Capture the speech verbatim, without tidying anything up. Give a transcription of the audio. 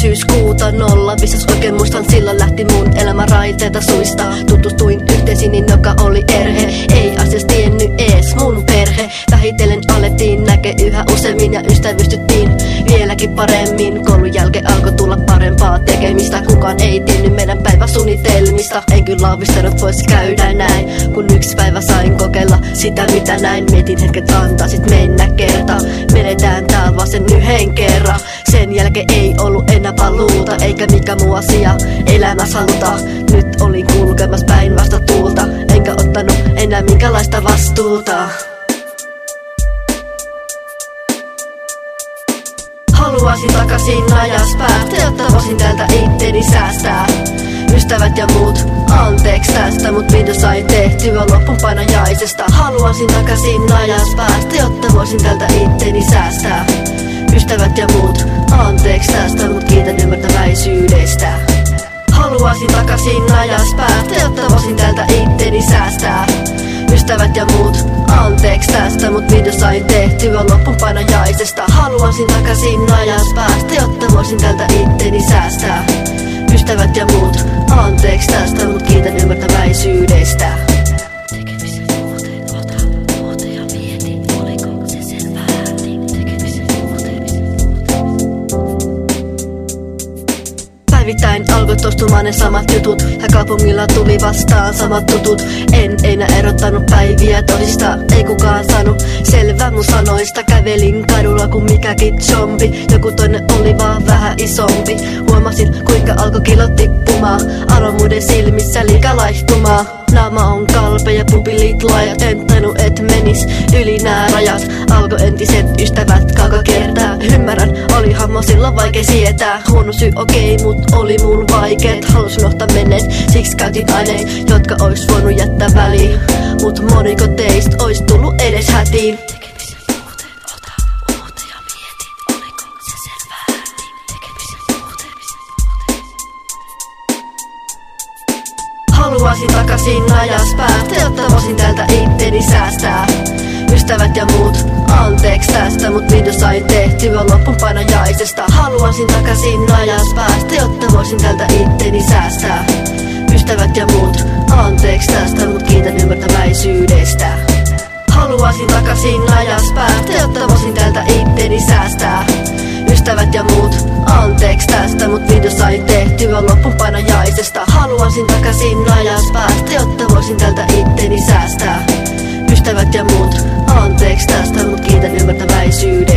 syyskuuta nolla viisas oikein muistan, silloin lähti mun elämä raiteita suista. Tutustuin yhteisini, joka oli erhe, ei asiasta tiennyt ees mun perhe. Vähitellen alettiin näke yhä useammin ja ystävystyttiin vieläkin paremmin. Koulun jälkeen alkoi tulla parempaa tekemistä, kukaan ei tiennyt meidän päiväsuunnitelmista. En kyllä aavistanut vois käydä näin, kun yksi päivä sain kokeilla sitä mitä näin. Mietin hetket antaisit mennä kerta, menetään täällä vaan sen yhden kerran. Sen jälkeen ei ollut enää paluuta, eikä mikä muu asia elämässä haluta. Nyt olin kulkemassa päin vasta tuulta, enkä ottanut enää minkälaista vastuuta. Haluaisin takaisin ajas päästä, jotta voisin täältä itteni säästää. Ystävät ja muut, anteeksi tästä, mut video sain tehtyä loppunpainajaisesta. Haluaisin takaisin ajas päästä, jotta voisin täältä itteni säästää. Ystävät ja muut, anteeksi tästä, mut kiitän ymmärtäväisyydestä. Haluaisin takaisin ajas päästä, jotta voisin täältä itteni säästää. Ystävät ja muut, anteeksi tästä, mut video sain tehtyä loppunpainajaisesta. Haluaisin takaisin ajas päästä, jotta voisin täältä itteni säästää. Ystävät ja muut, anteeksi tästä, mut kiitän ymmärtäväisyydestä. Päivittäin alkoi toistumaan ne samat jutut, ja kaupungilla tuli vastaan samat tutut. En enää erottanut päiviä toisista, ei kukaan saanut selvää mun sanoista. Kävelin kadulla kuin mikäkin zombi, joku toinen oli vaan vähän isompi. Huomasin kuinka alkoi kilot tippumaan, avoimuuden silmissä liikaa laihtumaan. Naama on kalpe ja pupillit laajat, en tainnut et menis yli nää rajat. Alko entiset ystävät kauka kertaa, ymmärrän olihan mä silloin vaikea sietää. Huono syy okei, okay, mut oli mun vaikeet, halus unohtaa menneet, siksi käytin aineet, jotka ois voinut jättää väliin. Mut moniko teistä ois tullut edes hätiin. Haluaisin takaisin ajas päästä, jotta voisin täältä itteni säästää. Ystävät ja muut, anteeksi tästä, mut video sain tehtyä loppunpainajaisesta. Haluaisin takaisin ajas päästä, jotta voisin täältä itteni säästää. Ystävät ja muut, anteeksi tästä, mut kiitän ymmärtäväisyydestä. Haluaisin takaisin ajas päästä, jotta voisin täältä itteni säästää. Ystävät ja muut, anteeksi tästä, mut video sain tehtyä loppunpainajaisesta. Haluaisin takaisin ajas päästä, jotta voisin täältä itteni säästää. Ystävät ja muut, anteeksi tästä, mut kiitän ymmärtäväisyydestä.